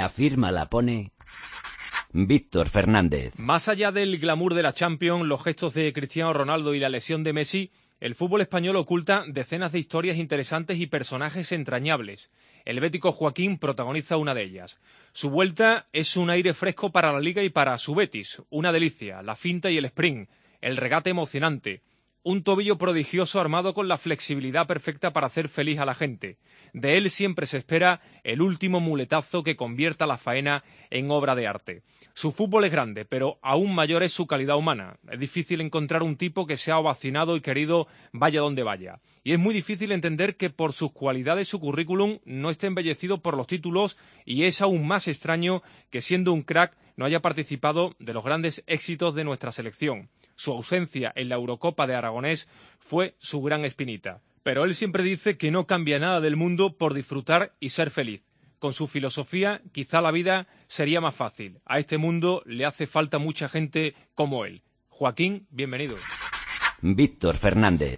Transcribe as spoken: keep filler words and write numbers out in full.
La firma la pone Víctor Fernández. Más allá del glamour de la Champions, los gestos de Cristiano Ronaldo y la lesión de Messi, el fútbol español oculta decenas de historias interesantes y personajes entrañables. El bético Joaquín protagoniza una de ellas. Su vuelta es un aire fresco para la Liga y para su Betis. Una delicia, la finta y el sprint, el regate emocionante. Un tobillo prodigioso armado con la flexibilidad perfecta para hacer feliz a la gente. De él siempre se espera el último muletazo que convierta la faena en obra de arte. Su fútbol es grande, pero aún mayor es su calidad humana. Es difícil encontrar un tipo que sea ovacionado y querido vaya donde vaya. Y es muy difícil entender que por sus cualidades su currículum no esté embellecido por los títulos, y es aún más extraño que siendo un crack no haya participado de los grandes éxitos de nuestra selección. Su ausencia en la Eurocopa de Aragonés fue su gran espinita. Pero él siempre dice que no cambia nada del mundo por disfrutar y ser feliz. Con su filosofía, quizá la vida sería más fácil. A este mundo le hace falta mucha gente como él. Joaquín, bienvenido. Víctor Fernández.